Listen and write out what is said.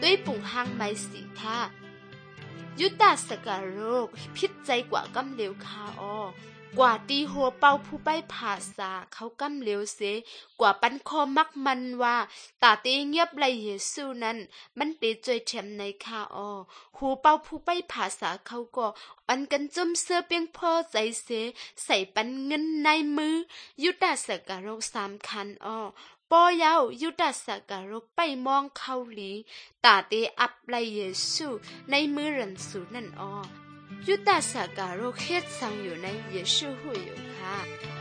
ตุ้ยปุ่งหางไม้สีท่ายุดาสการกพิษใจกว่ากำเหลวคาอกว่าตีหัวเป่าผู้ใบภาษาเขากำเหลวเสกว่าปันคอมักมันว่าตาตีเงียบไรเยซูนั้นมันตีจอยแถมในคาหูเป่าผู้ใบภาษาเขาก็ปันกันจุ่มเสื้อเปียงพ่อใจเสใส่ปันเงินในมือยุดาสการก3 คันปอยาวยุดาสการกไปมองเขาหลีตาเตอับไรเยซูในมือรันสูนั่นยุดาสการกเฮ็ดสังอยู่ในเยซูหูอยู่ค่ะ